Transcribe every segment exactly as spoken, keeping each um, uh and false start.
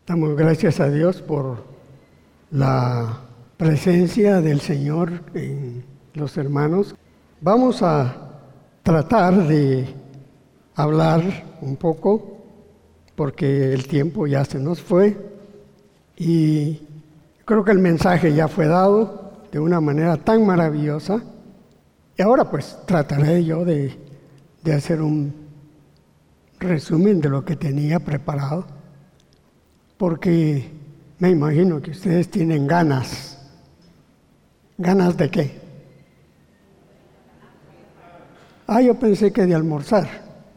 Damos gracias a Dios por la presencia del Señor en los hermanos. Vamos a tratar de hablar un poco porque el tiempo ya se nos fue y creo que el mensaje ya fue dado de una manera tan maravillosa. Y ahora pues trataré yo de, de hacer un resumen de lo que tenía preparado, porque me imagino que ustedes tienen ganas. ¿Ganas de qué? Ah, yo pensé que de almorzar.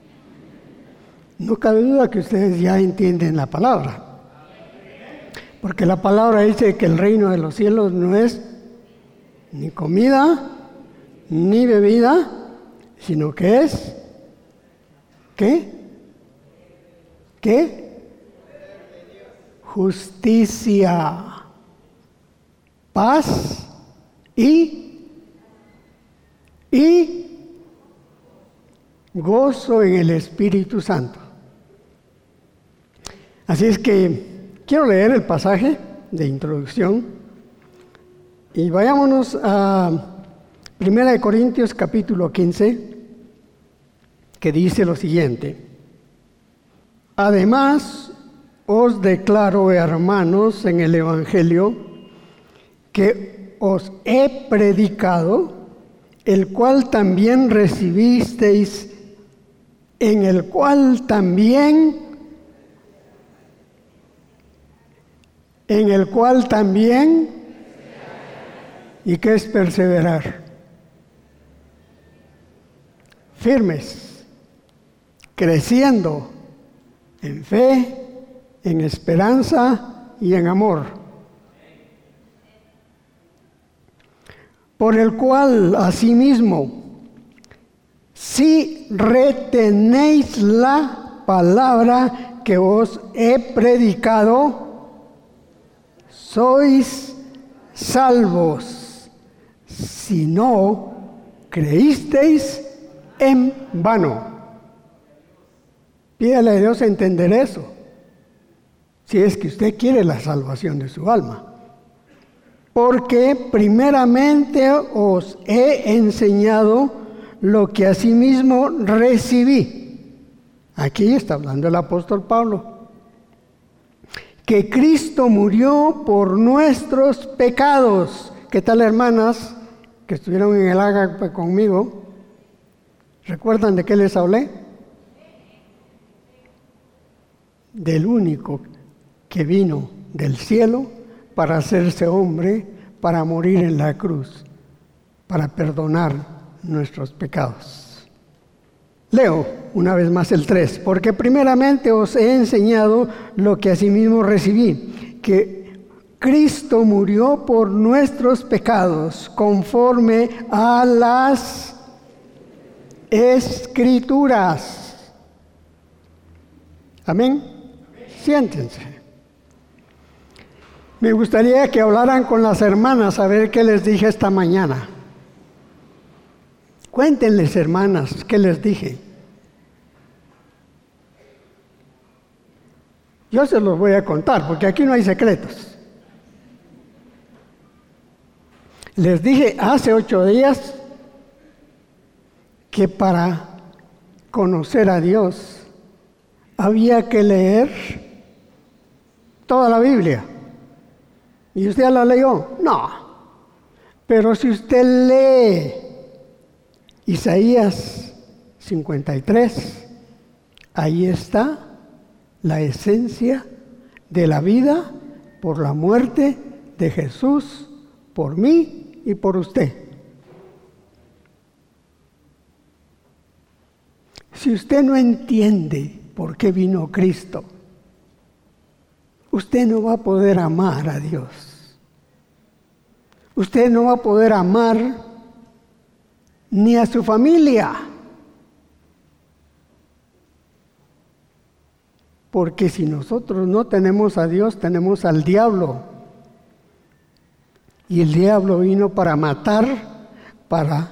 No cabe duda que ustedes ya entienden la palabra, porque la palabra dice que el reino de los cielos no es ni comida ni bebida, sino que es ¿qué? ¿Qué? Justicia, paz y, y gozo en el Espíritu Santo. Así es que quiero leer el pasaje de introducción y vayámonos a Primera de Corintios capítulo quince, que dice lo siguiente: además, os declaro, hermanos, en el Evangelio que os he predicado, el cual también recibisteis, en el cual también, en el cual también, ¿y qué es perseverar? Firmes, creciendo en fe, en esperanza y en amor, por el cual asimismo, si retenéis la palabra que os he predicado, sois salvos, si no creísteis en vano. Pídale a Dios entender eso, si es que usted quiere la salvación de su alma. Porque primeramente os he enseñado lo que asimismo recibí. Aquí está hablando el apóstol Pablo. Que Cristo murió por nuestros pecados. ¿Qué tal, hermanas que estuvieron en el ágape conmigo? ¿Recuerdan de qué les hablé? Del único que vino del cielo para hacerse hombre, para morir en la cruz, para perdonar nuestros pecados. Leo una vez más el tres. Porque primeramente os he enseñado lo que asimismo recibí, que Cristo murió por nuestros pecados, conforme a las Escrituras. Amén. Siéntense. Me gustaría que hablaran con las hermanas a ver qué les dije esta mañana. Cuéntenles, hermanas, qué les dije. Yo se los voy a contar, porque aquí no hay secretos. Les dije hace ocho días que para conocer a Dios había que leer toda la Biblia. ¿Y usted ya la leyó? No. Pero si usted lee Isaías cincuenta y tres, ahí está la esencia de la vida por la muerte de Jesús, por mí y por usted. Si usted no entiende por qué vino Cristo, usted no va a poder amar a Dios. Usted no va a poder amar ni a su familia. Porque si nosotros no tenemos a Dios, tenemos al diablo. Y el diablo vino para matar, para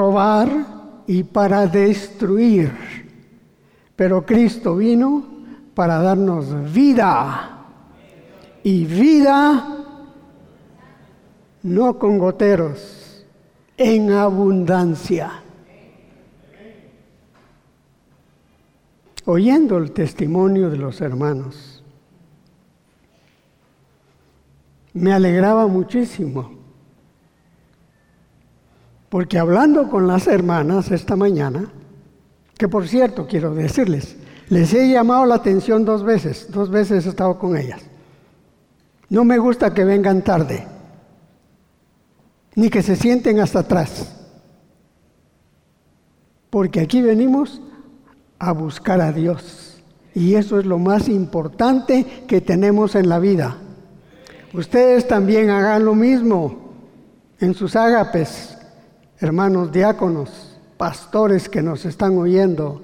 robar y para destruir. Pero Cristo vino para darnos vida. Y vida no con goteros, en abundancia. Oyendo el testimonio de los hermanos, me alegraba muchísimo, porque hablando con las hermanas esta mañana, que por cierto quiero decirles, les he llamado la atención dos veces, dos veces he estado con ellas. No me gusta que vengan tarde, ni que se sienten hasta atrás, porque aquí venimos a buscar a Dios, y eso es lo más importante que tenemos en la vida. Ustedes también hagan lo mismo en sus ágapes, hermanos diáconos, pastores que nos están oyendo.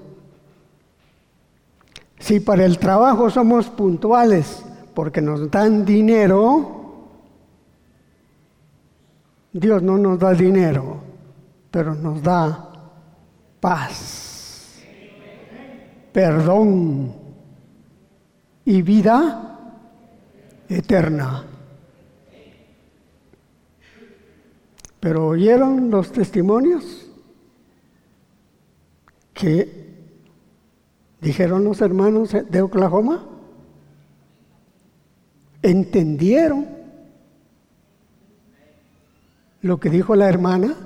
Si para el trabajo somos puntuales porque nos dan dinero, Dios no nos da dinero, pero nos da paz, perdón y vida eterna. Pero ¿oyeron los testimonios que dijeron los hermanos de Oklahoma? ¿Entendieron lo que dijo la hermana?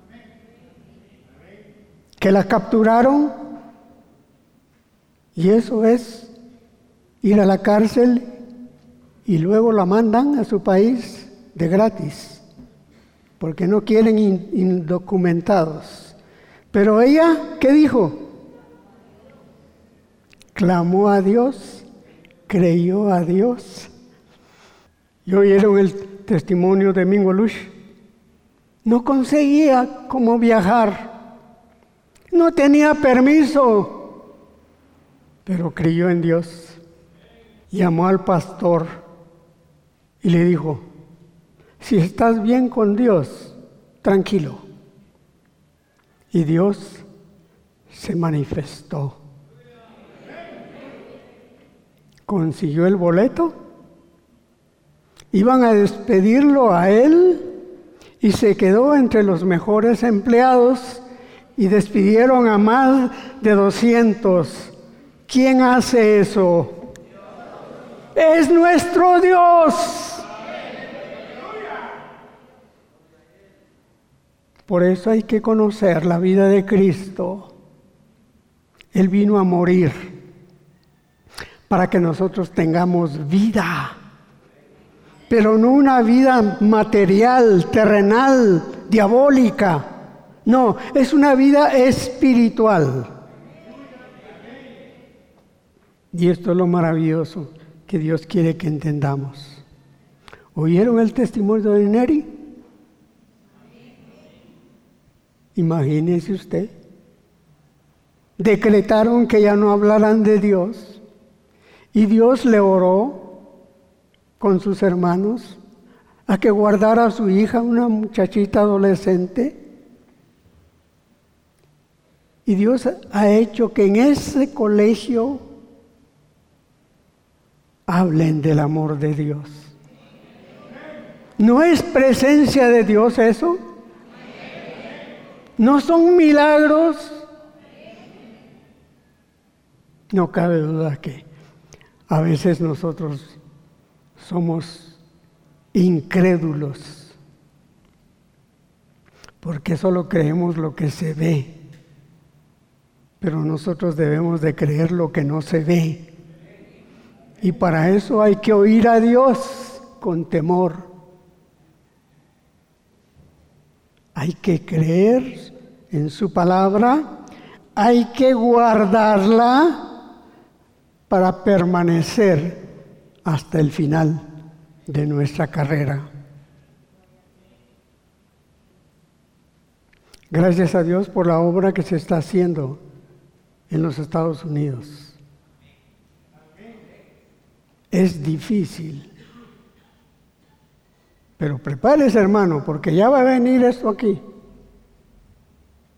Que la capturaron, y eso es ir a la cárcel y luego la mandan a su país de gratis, porque no quieren indocumentados. Pero ella, ¿qué dijo? Clamó a Dios, creyó a Dios. ¿Y oyeron el testimonio de Mingo Lush? No conseguía cómo viajar, no tenía permiso, pero creyó en Dios. Llamó al pastor y le dijo: si estás bien con Dios, tranquilo. Y Dios se manifestó. Consiguió el boleto, iban a despedirlo a él y se quedó entre los mejores empleados y despidieron a más de doscientos. ¿Quién hace eso? ¡Es nuestro Dios! Por eso hay que conocer la vida de Cristo. Él vino a morir para que nosotros tengamos vida, pero no una vida material, terrenal, diabólica. No, es una vida espiritual. Y esto es lo maravilloso que Dios quiere que entendamos. ¿Oyeron el testimonio de Neri? Imagínese usted. Decretaron que ya no hablaran de Dios. Y Dios le oró con sus hermanos a que guardara a su hija, una muchachita adolescente. Y Dios ha hecho que en ese colegio hablen del amor de Dios. ¿No es presencia de Dios eso? ¿No son milagros? No cabe duda que a veces nosotros somos incrédulos, porque solo creemos lo que se ve, pero nosotros debemos de creer lo que no se ve. Y para eso hay que oír a Dios con temor. Hay que creer en su palabra, hay que guardarla para permanecer hasta el final de nuestra carrera. Gracias a Dios por la obra que se está haciendo en los Estados Unidos. Es difícil, pero prepárese, hermano, porque ya va a venir esto aquí.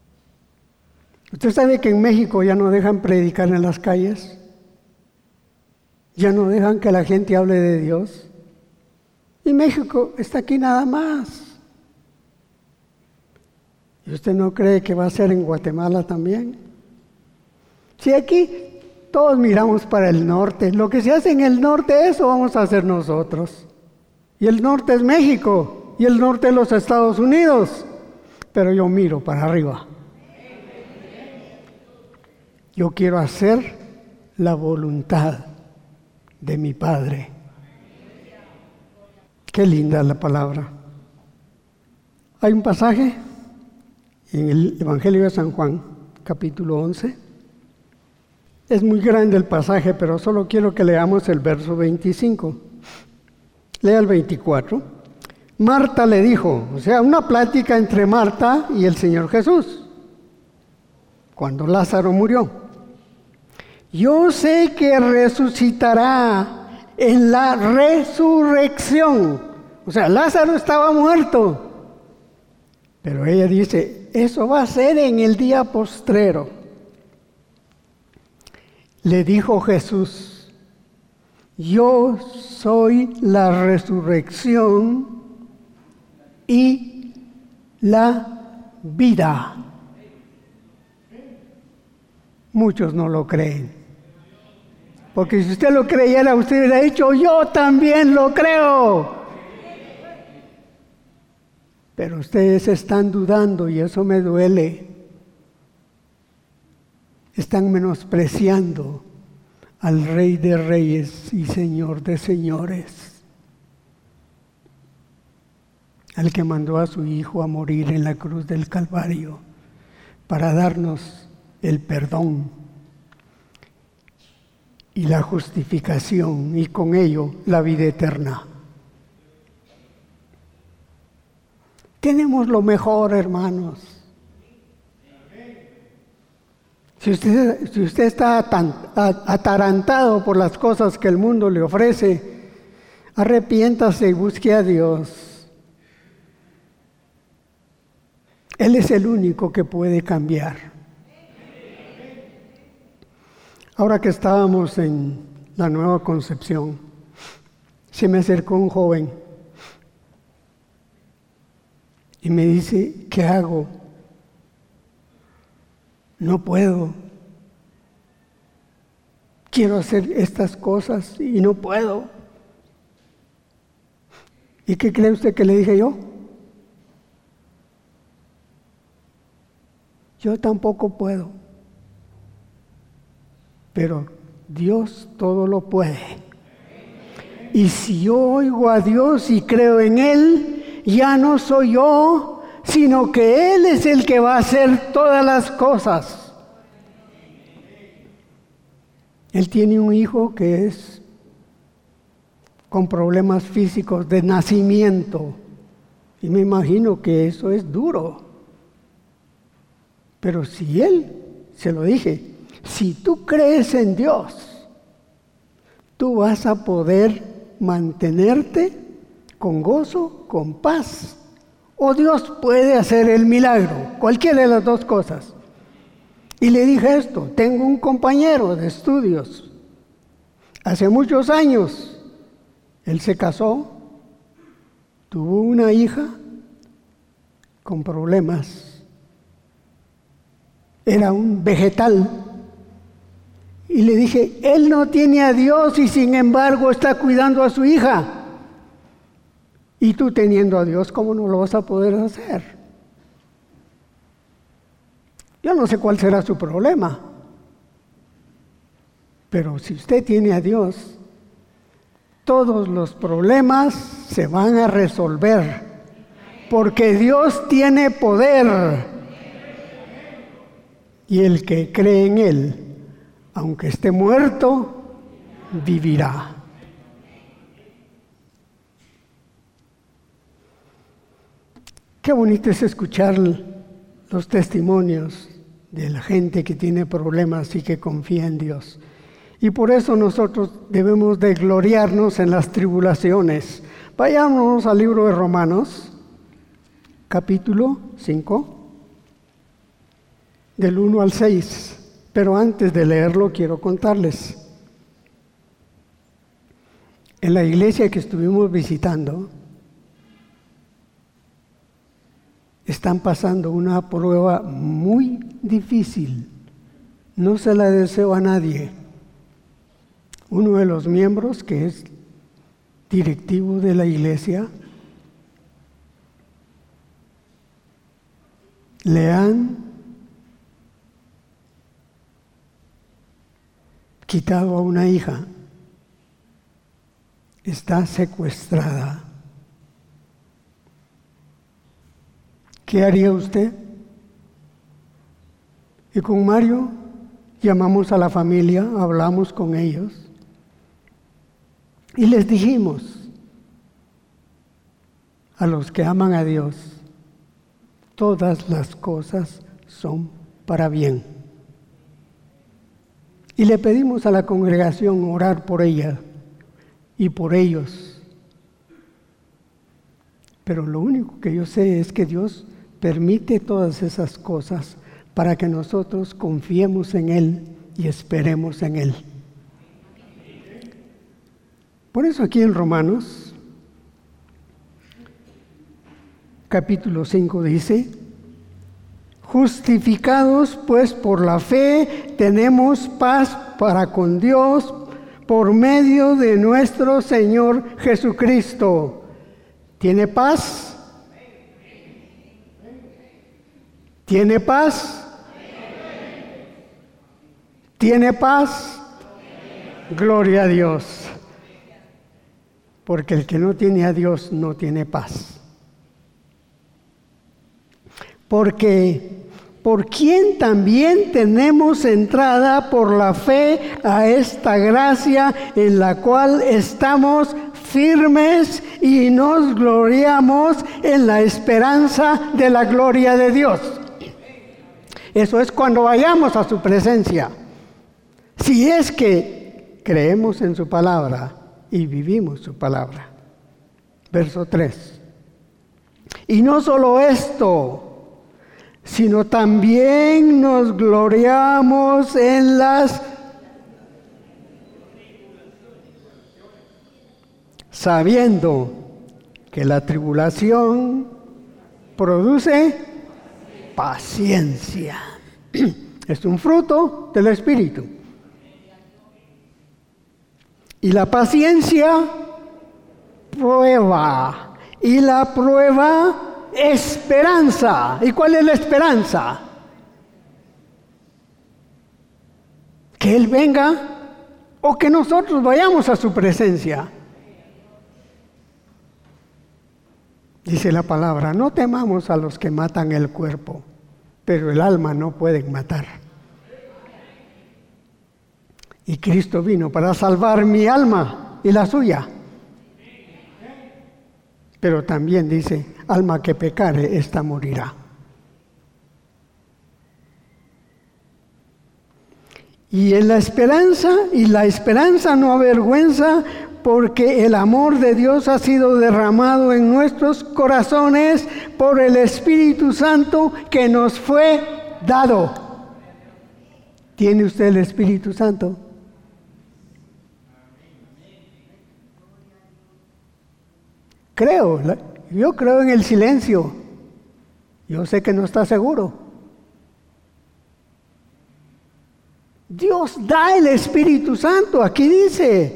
Usted sabe que en México ya no dejan predicar en las calles. Ya no dejan que la gente hable de Dios. Y México está aquí nada más. ¿Y usted no cree que va a ser en Guatemala también? Si aquí todos miramos para el norte, lo que se hace en el norte, eso vamos a hacer nosotros. Y el norte es México, y el norte es los Estados Unidos. Pero yo miro para arriba. Yo quiero hacer la voluntad de mi Padre. Qué linda la palabra. Hay un pasaje en el Evangelio de San Juan, capítulo once. Es muy grande el pasaje, pero solo quiero que leamos el verso veinticinco. Lea el veinticuatro. Marta le dijo, o sea, una plática entre Marta y el Señor Jesús, cuando Lázaro murió. Yo sé que resucitará en la resurrección. O sea, Lázaro estaba muerto. Pero ella dice, eso va a ser en el día postrero. Le dijo Jesús, yo soy la resurrección y la vida. Muchos no lo creen. Porque si usted lo creyera, usted hubiera dicho, yo también lo creo. Pero ustedes están dudando y eso me duele. Están menospreciando al Rey de Reyes y Señor de Señores, al que mandó a su Hijo a morir en la cruz del Calvario para darnos el perdón y la justificación, y con ello la vida eterna. Tenemos lo mejor, hermanos. Si usted, si usted está tan, atarantado por las cosas que el mundo le ofrece, arrepiéntase y busque a Dios. Él es el único que puede cambiar. Ahora que estábamos en la Nueva Concepción, se me acercó un joven y me dice, ¿qué hago? No puedo. Quiero hacer estas cosas y no puedo. ¿Y qué cree usted que le dije yo? Yo tampoco puedo. Pero Dios todo lo puede. Y si yo oigo a Dios y creo en Él, ya no soy yo, sino que Él es el que va a hacer todas las cosas. Él tiene un hijo que es con problemas físicos de nacimiento. Y me imagino que eso es duro. Pero si Él, se lo dije, si tú crees en Dios, tú vas a poder mantenerte con gozo, con paz. O Dios puede hacer el milagro, cualquiera de las dos cosas. Y le dije esto, tengo un compañero de estudios. Hace muchos años, él se casó, tuvo una hija con problemas. Era un vegetal. Y le dije, él no tiene a Dios y sin embargo está cuidando a su hija. Y tú teniendo a Dios, ¿cómo no lo vas a poder hacer? Yo no sé cuál será su problema. Pero si usted tiene a Dios, todos los problemas se van a resolver. Porque Dios tiene poder. Y el que cree en Él, aunque esté muerto, vivirá. Qué bonito es escuchar los testimonios de la gente que tiene problemas y que confía en Dios. Y por eso nosotros debemos de gloriarnos en las tribulaciones. Vayámonos al libro de Romanos, capítulo cinco, del uno al seis. Pero antes de leerlo quiero contarles. En la iglesia que estuvimos visitando, están pasando una prueba muy difícil. No se la deseo a nadie. Uno de los miembros, que es directivo de la iglesia, le han quitado a una hija. Está secuestrada. ¿Qué haría usted? Y con Mario llamamos a la familia, hablamos con ellos y les dijimos a los que aman a Dios, todas las cosas son para bien. Y le pedimos a la congregación orar por ella y por ellos. Pero lo único que yo sé es que Dios permite todas esas cosas para que nosotros confiemos en Él y esperemos en Él. Por eso aquí en Romanos, capítulo cinco dice: justificados pues por la fe, tenemos paz para con Dios por medio de nuestro Señor Jesucristo. ¿Tiene paz? ¿Tiene paz? ¿Tiene paz? Gloria a Dios. Porque el que no tiene a Dios no tiene paz. Porque por quien también tenemos entrada por la fe a esta gracia en la cual estamos firmes y nos gloriamos en la esperanza de la gloria de Dios. Eso es cuando vayamos a su presencia. Si es que creemos en su palabra y vivimos su palabra. Verso tres. Y no solo esto, sino también nos gloriamos en las sabiendo que la tribulación produce paciencia. Es un fruto del Espíritu. Y la paciencia prueba. Y la prueba esperanza. ¿Y cuál es la esperanza? Que Él venga o que nosotros vayamos a su presencia. Dice la palabra: no temamos a los que matan el cuerpo, pero el alma no pueden matar. Y Cristo vino para salvar mi alma y la suya. Pero también dice: alma que pecare, ésta morirá. Y en la esperanza, y la esperanza no avergüenza, porque el amor de Dios ha sido derramado en nuestros corazones por el Espíritu Santo que nos fue dado. ¿Tiene usted el Espíritu Santo? Creo, yo creo en el silencio. Yo sé que no está seguro. Dios da el Espíritu Santo, aquí dice.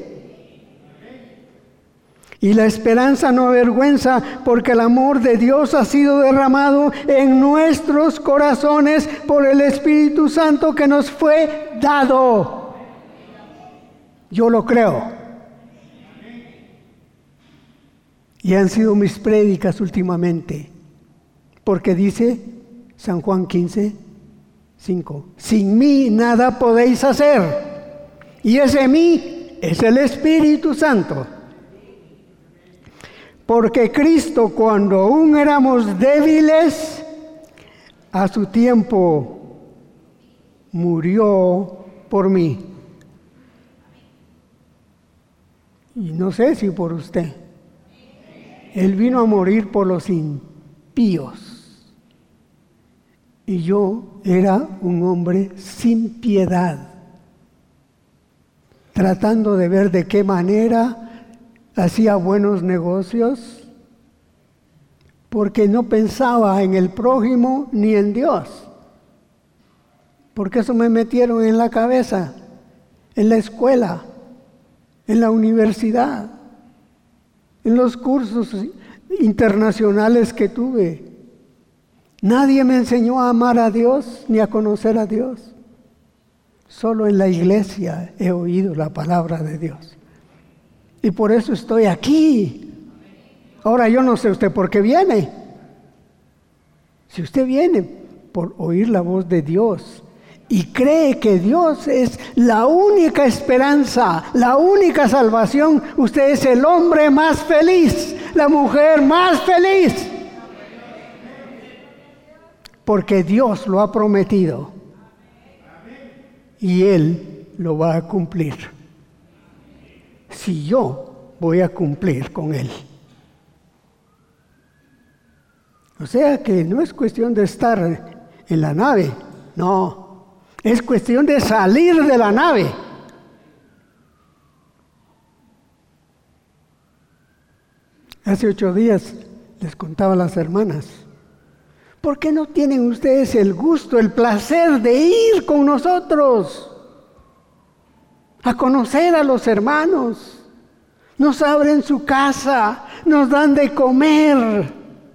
Y la esperanza no avergüenza, porque el amor de Dios ha sido derramado en nuestros corazones por el Espíritu Santo que nos fue dado. Yo lo creo. Y han sido mis prédicas últimamente, porque dice San Juan quince, cinco, sin mí nada podéis hacer. Y ese mí es el Espíritu Santo. Porque Cristo, cuando aún éramos débiles, a su tiempo murió por mí. Y no sé si por usted. Él vino a morir por los impíos. Y yo era un hombre sin piedad, tratando de ver de qué manera hacía buenos negocios porque no pensaba en el prójimo ni en Dios. Porque eso me metieron en la cabeza, en la escuela, en la universidad, en los cursos internacionales que tuve. Nadie me enseñó a amar a Dios ni a conocer a Dios. Solo en la iglesia he oído la palabra de Dios. Y por eso estoy aquí. Ahora yo no sé usted por qué viene. Si usted viene por oír la voz de Dios y cree que Dios es la única esperanza, la única salvación, usted es el hombre más feliz, la mujer más feliz. Porque Dios lo ha prometido y Él lo va a cumplir. Si yo voy a cumplir con Él. O sea que no es cuestión de estar en la nave, no. Es cuestión de salir de la nave. Hace ocho días les contaba a las hermanas, ¿por qué no tienen ustedes el gusto, el placer de ir con nosotros a conocer a los hermanos? Nos abren su casa, nos dan de comer,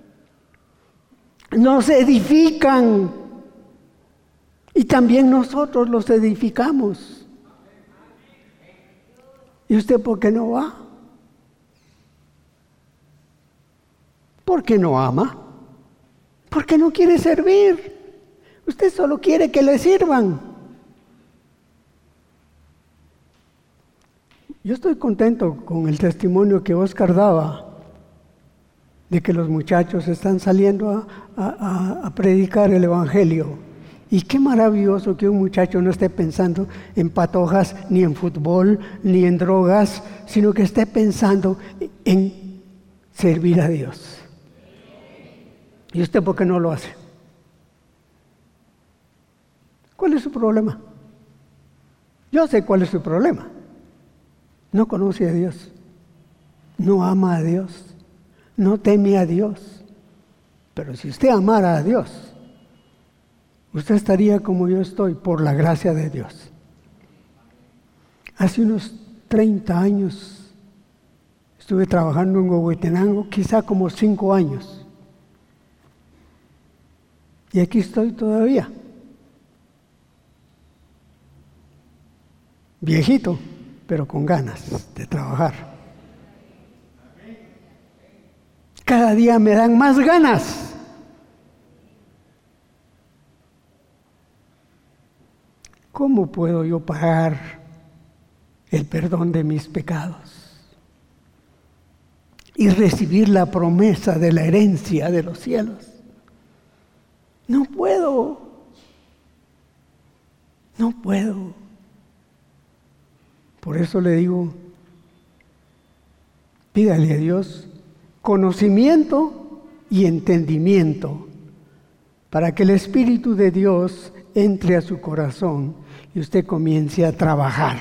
nos edifican. Y también nosotros los edificamos. ¿Y usted por qué no va? ¿Por qué no ama? ¿Por qué no quiere servir? Usted solo quiere que le sirvan. Yo estoy contento con el testimonio que Oscar daba de que los muchachos están saliendo a, a, a predicar el Evangelio. Y qué maravilloso que un muchacho no esté pensando en patojas, ni en fútbol, ni en drogas, sino que esté pensando en servir a Dios. ¿Y usted por qué no lo hace? ¿Cuál es su problema? Yo sé cuál es su problema. No conoce a Dios, no ama a Dios, no teme a Dios. Pero si usted amara a Dios, usted estaría como yo estoy, por la gracia de Dios. Hace unos treinta años estuve trabajando en Huehuetenango, quizá como cinco años. Y aquí estoy todavía. Viejito, pero con ganas de trabajar. Cada día me dan más ganas. ¿Cómo puedo yo pagar el perdón de mis pecados y recibir la promesa de la herencia de los cielos? No puedo, no puedo. Por eso le digo, pídale a Dios conocimiento y entendimiento para que el Espíritu de Dios entre a su corazón y usted comience a trabajar.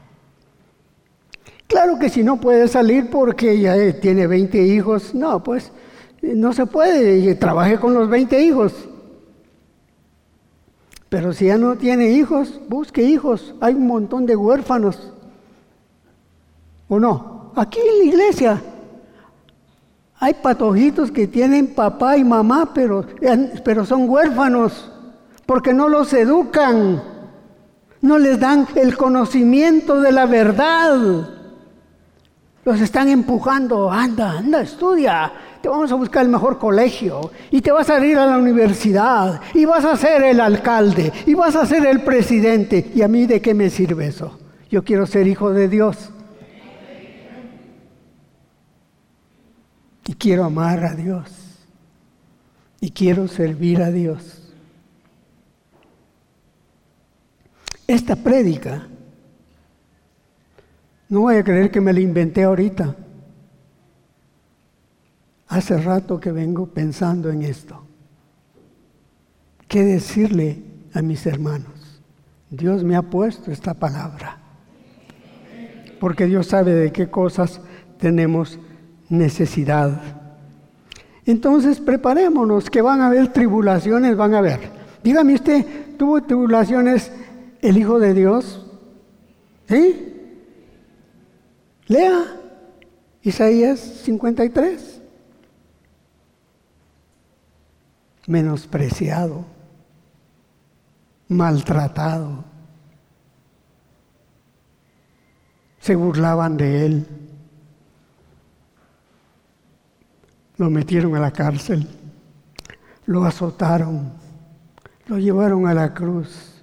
Claro que si no puede salir porque ya tiene veinte hijos, no, pues no se puede, trabaje con los veinte hijos. Pero si ya no tiene hijos, busque hijos, hay un montón de huérfanos. ¿O no? Aquí en la iglesia hay patojitos que tienen papá y mamá, pero, pero son huérfanos, porque no los educan, no les dan el conocimiento de la verdad. Los están empujando, anda, anda, estudia, te vamos a buscar el mejor colegio, y te vas a ir a la universidad, y vas a ser el alcalde, y vas a ser el presidente. ¿Y a mí de qué me sirve eso? Yo quiero ser hijo de Dios. Y quiero amar a Dios. Y quiero servir a Dios. Esta prédica, no voy a creer que me la inventé ahorita. Hace rato que vengo pensando en esto. ¿Qué decirle a mis hermanos? Dios me ha puesto esta palabra. Porque Dios sabe de qué cosas tenemos necesidad. Entonces preparémonos, que van a haber tribulaciones, van a haber. Dígame usted, ¿tuvo tribulaciones el Hijo de Dios? ¿Sí? Lea Isaías cincuenta y tres. Menospreciado, maltratado, se burlaban de él, lo metieron a la cárcel, lo azotaron, lo llevaron a la cruz.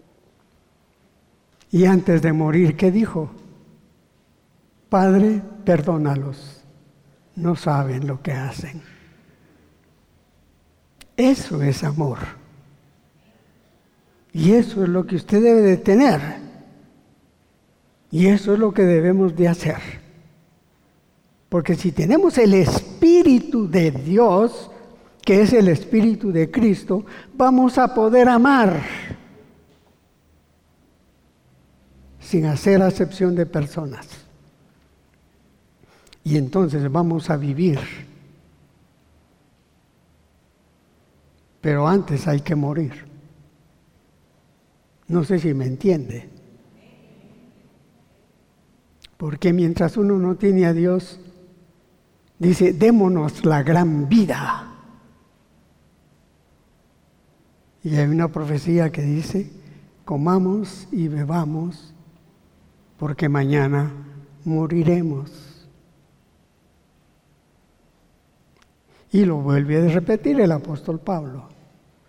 Y antes de morir, ¿qué dijo? Padre, perdónalos, no saben lo que hacen. Eso es amor. Y eso es lo que usted debe de tener. Y eso es lo que debemos de hacer. Porque si tenemos el Espíritu de Dios, que es el Espíritu de Cristo, vamos a poder amar sin hacer acepción de personas. Y entonces vamos a vivir. Pero antes hay que morir. No sé si me entiende. Porque mientras uno no tiene a Dios, dice, démonos la gran vida. Y hay una profecía que dice, comamos y bebamos, porque mañana moriremos. Y lo vuelve a repetir el apóstol Pablo.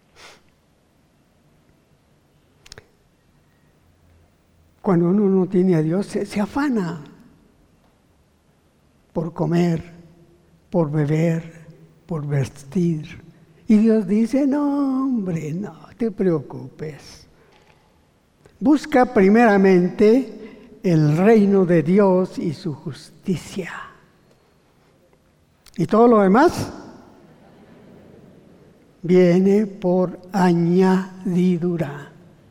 Cuando uno no tiene a Dios, se, se afana por comer, por beber, por vestir. Y Dios dice, no, hombre, no te preocupes. Busca primeramente el reino de Dios y su justicia. Y todo lo demás viene por añadidura.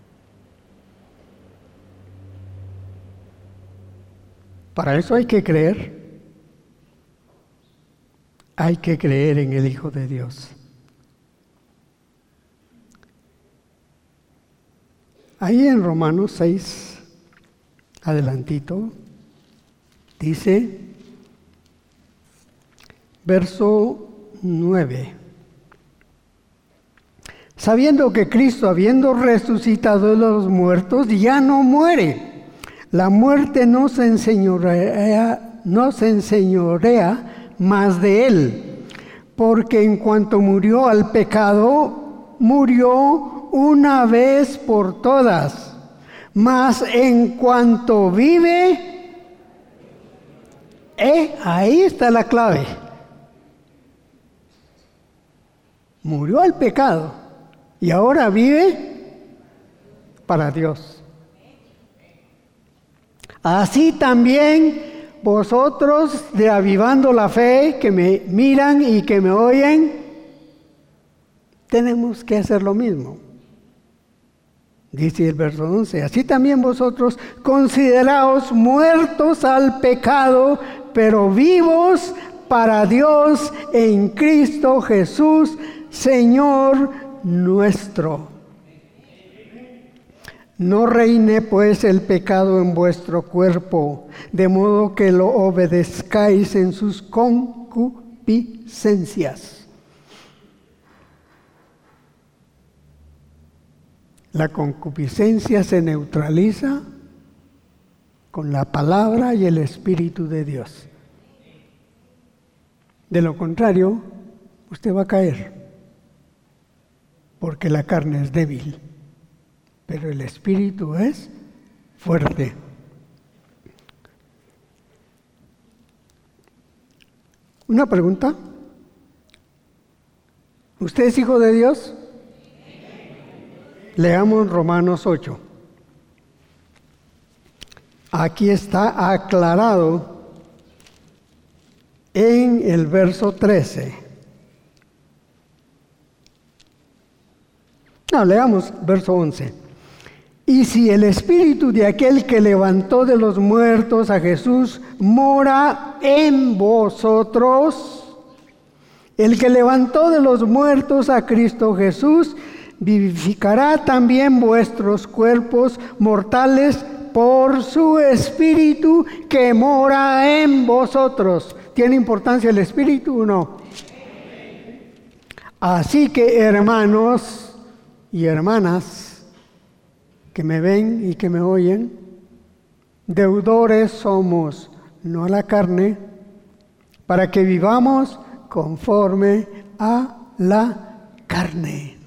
Para eso hay que creer. Hay que creer en el Hijo de Dios. Ahí en Romanos seis, adelantito, dice, verso nueve. Sabiendo que Cristo, habiendo resucitado de los muertos, ya no muere. La muerte no se enseñorea, no se enseñorea más de él, porque en cuanto murió al pecado, murió una vez por todas. Mas en cuanto vive, eh, ahí está la clave. Murió al pecado y ahora vive para Dios. Así también vosotros, de Avivando la Fe, que me miran y que me oyen, tenemos que hacer lo mismo. Dice el verso once, así también vosotros consideraos muertos al pecado, pero vivos para Dios en Cristo Jesús, Señor nuestro. No reine pues el pecado en vuestro cuerpo, de modo que lo obedezcáis en sus concupiscencias. La concupiscencia se neutraliza con la palabra y el Espíritu de Dios. De lo contrario, usted va a caer, porque la carne es débil. Pero el Espíritu es fuerte. Una pregunta. ¿Usted es hijo de Dios? Leamos Romanos ocho. Aquí está aclarado en el verso trece. No, leamos verso once. Y si el espíritu de aquel que levantó de los muertos a Jesús mora en vosotros, el que levantó de los muertos a Cristo Jesús vivificará también vuestros cuerpos mortales por su espíritu que mora en vosotros. ¿Tiene importancia el espíritu o no? Así que, hermanos y hermanas que me ven y que me oyen, deudores somos, no a la carne, para que vivamos conforme a la carne.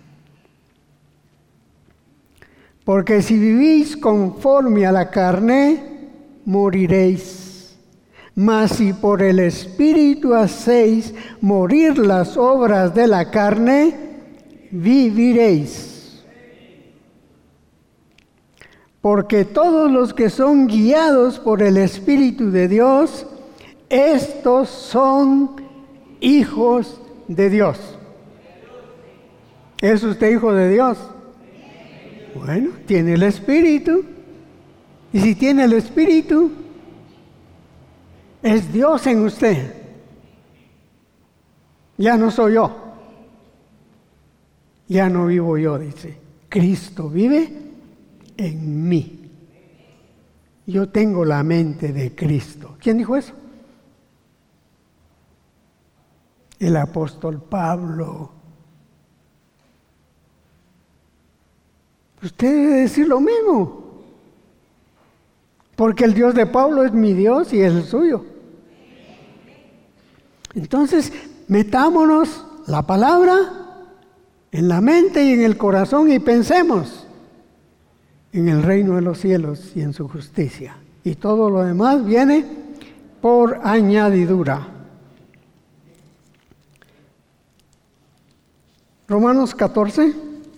Porque si vivís conforme a la carne, moriréis. Mas si por el Espíritu hacéis morir las obras de la carne, viviréis. Porque todos los que son guiados por el Espíritu de Dios, estos son hijos de Dios. ¿Es usted hijo de Dios? Bueno, tiene el Espíritu. Y si tiene el Espíritu, es Dios en usted. Ya no soy yo. Ya no vivo yo, dice. Cristo vive en mí. Yo tengo la mente de Cristo. ¿Quién dijo eso? El apóstol Pablo. Usted debe decir lo mismo. Porque el Dios de Pablo es mi Dios y es el suyo. Entonces, metámonos la palabra en la mente y en el corazón y pensemos en el reino de los cielos y en su justicia. Y todo lo demás viene por añadidura. Romanos catorce.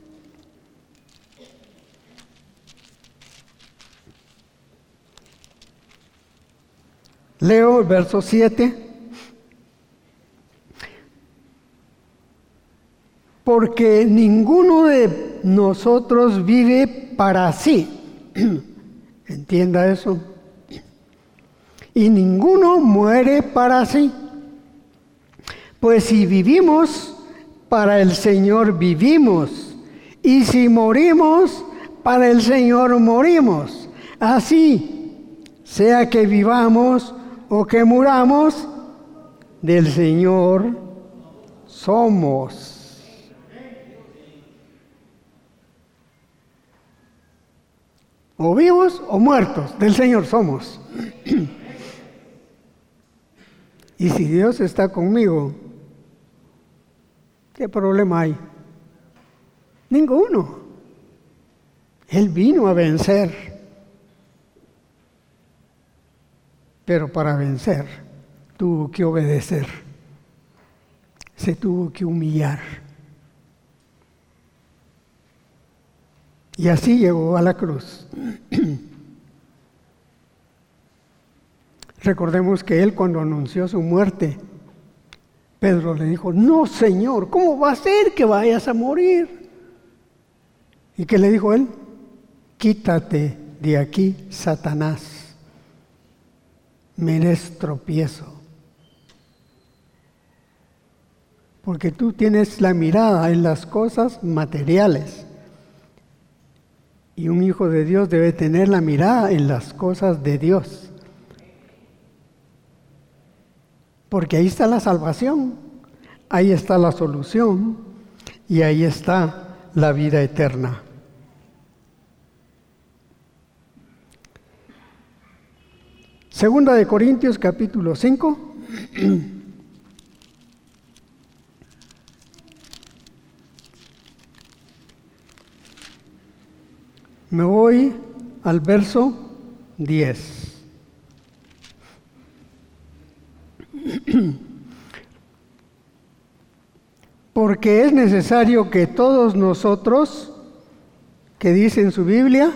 Leo el verso siete. Porque ninguno de nosotros vive para sí. Entienda eso. Y ninguno muere para sí. Pues si vivimos, para el Señor vivimos. Y si morimos, para el Señor morimos. Así, sea que vivamos o que muramos, del Señor somos. O vivos o muertos, del Señor somos. Y si Dios está conmigo, ¿qué problema hay? Ninguno. Él vino a vencer. Pero para vencer, tuvo que obedecer. Se tuvo que humillar. Y así llegó a la cruz. Recordemos que él, cuando anunció su muerte, Pedro le dijo: no, Señor, ¿cómo va a ser que vayas a morir? ¿Y qué le dijo él? Quítate de aquí, Satanás. Me eres tropiezo. Porque tú tienes la mirada en las cosas materiales. Y un hijo de Dios debe tener la mirada en las cosas de Dios. Porque ahí está la salvación, ahí está la solución y ahí está la vida eterna. Segunda de Corintios capítulo cinco. Me voy al verso diez. Porque es necesario que todos nosotros, que dice en su Biblia,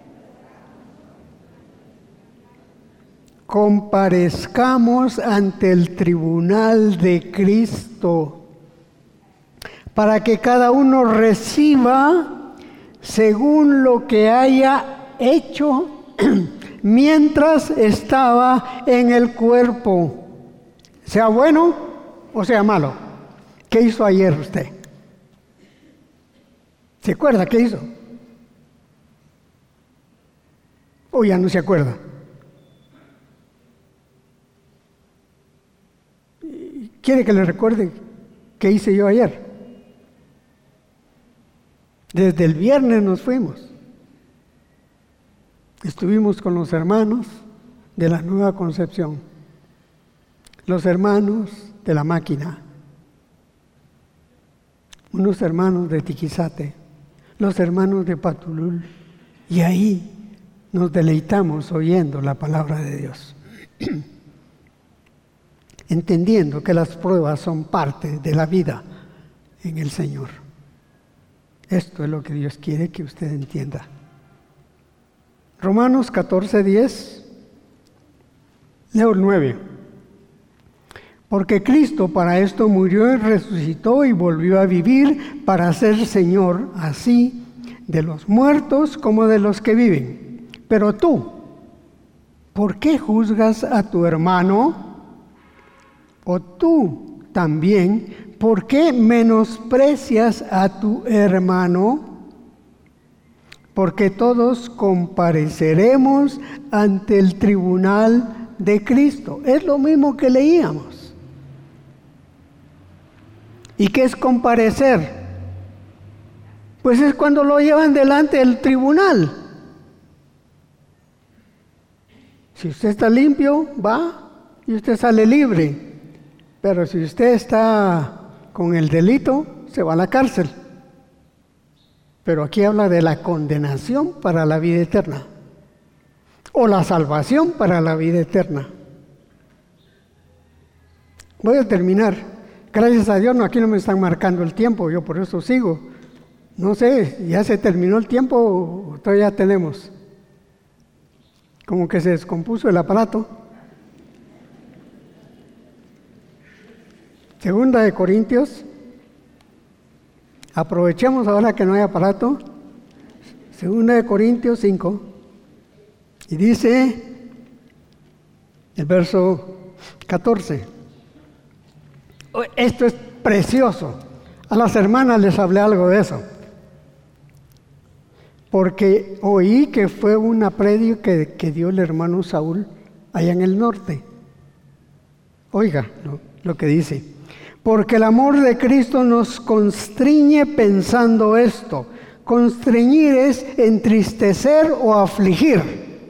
comparezcamos ante el tribunal de Cristo, para que cada uno reciba según lo que haya hecho mientras estaba en el cuerpo, sea bueno o sea malo. ¿Qué hizo ayer usted? ¿Se acuerda qué hizo? ¿O ya no se acuerda? ¿Quiere que le recuerde qué hice yo ayer? Desde el viernes nos fuimos. Estuvimos con los hermanos de la Nueva Concepción, los hermanos de la Máquina, unos hermanos de Tiquizate, los hermanos de Patulul, y ahí nos deleitamos oyendo la palabra de Dios, entendiendo que las pruebas son parte de la vida en el Señor. Esto es lo que Dios quiere que usted entienda. Romanos catorce, diez, leo el nueve. Porque Cristo para esto murió y resucitó y volvió a vivir para ser Señor, así de los muertos como de los que viven. Pero tú, ¿por qué juzgas a tu hermano? O tú también, ¿por qué menosprecias a tu hermano? Porque todos compareceremos ante el tribunal de Cristo. Es lo mismo que leíamos. ¿Y qué es comparecer? Pues es cuando lo llevan delante del tribunal. Si usted está limpio, va y usted sale libre. Pero si usted está con el delito, se va a la cárcel. Pero aquí habla de la condenación para la vida eterna, o la salvación para la vida eterna. Voy a terminar. Gracias a Dios, no, aquí no me están marcando el tiempo, yo por eso sigo. No sé, ¿ya se terminó el tiempo o todavía tenemos? Como que se descompuso el aparato. Segunda de Corintios. Aprovechemos ahora que no hay aparato. Segunda de Corintios cinco. Y dice el verso catorce. Esto es precioso. A las hermanas les hablé algo de eso. Porque oí que fue una prédica que, que dio el hermano Saúl allá en el norte. Oiga lo, lo que dice. Porque el amor de Cristo nos constriñe pensando esto. Constreñir es entristecer o afligir.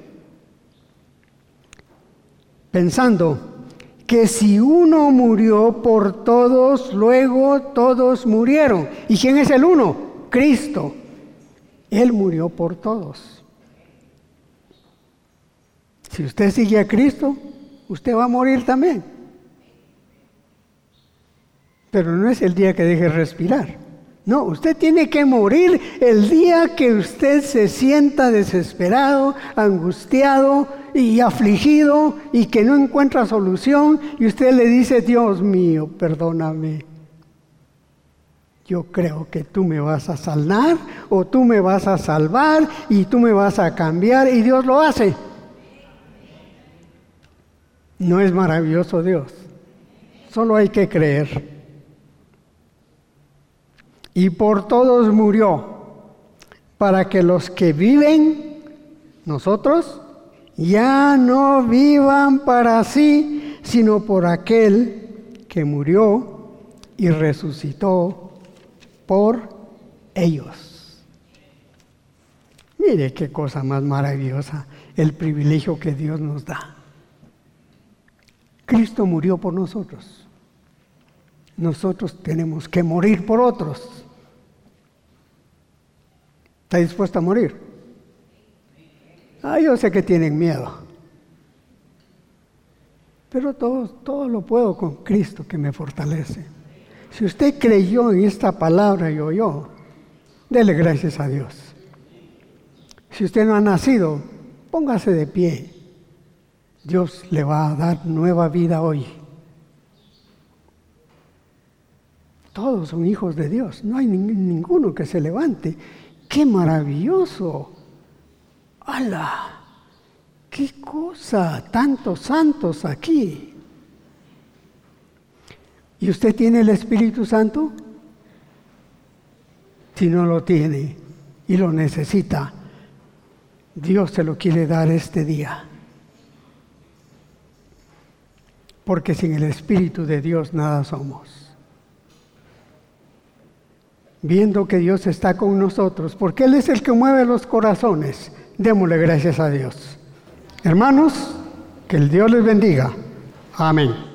Pensando que si uno murió por todos, luego todos murieron. ¿Y quién es el uno? Cristo. Él murió por todos. Si usted sigue a Cristo, usted va a morir también. Pero no es el día que deje respirar. No, usted tiene que morir el día que usted se sienta desesperado, angustiado y afligido y que no encuentra solución y usted le dice, Dios mío, perdóname. Yo creo que tú me vas a sanar o tú me vas a salvar y tú me vas a cambiar y Dios lo hace. ¿No es maravilloso Dios? Solo hay que creer. Y por todos murió, para que los que viven, nosotros, ya no vivan para sí, sino por aquel que murió y resucitó por ellos. Mire qué cosa más maravillosa, el privilegio que Dios nos da. Cristo murió por nosotros. Nosotros tenemos que morir por otros. ¿Está dispuesto a morir? Ah, yo sé que tienen miedo. Pero todo, todo lo puedo con Cristo que me fortalece. Si usted creyó en esta palabra y oyó, dele gracias a Dios. Si usted no ha nacido, póngase de pie. Dios le va a dar nueva vida hoy. Todos son hijos de Dios. No hay ninguno que se levante ¡Qué maravilloso! ¡Hala! ¡Qué cosa! Tantos santos aquí. ¿Y usted tiene el Espíritu Santo? Si no lo tiene y lo necesita, Dios se lo quiere dar este día. Porque sin el Espíritu de Dios nada somos. Viendo que Dios está con nosotros, porque Él es el que mueve los corazones, démosle gracias a Dios. Hermanos, que el Dios les bendiga. Amén.